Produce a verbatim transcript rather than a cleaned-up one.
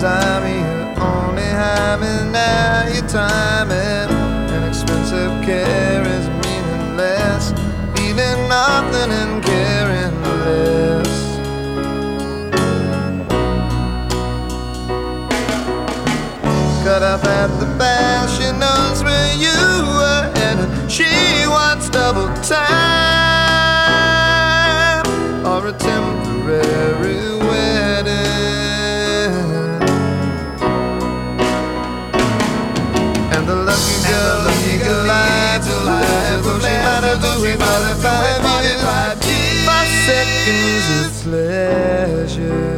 time you only have it now. Your time and expensive care is meaningless, leaving nothing and caring less. Cut off at the pass, she knows where you were headed. She wants double time or a temporary wedding. And the lucky girl, the lucky girl lied to life, though she might have to wait forty-five years, five seconds of pleasure.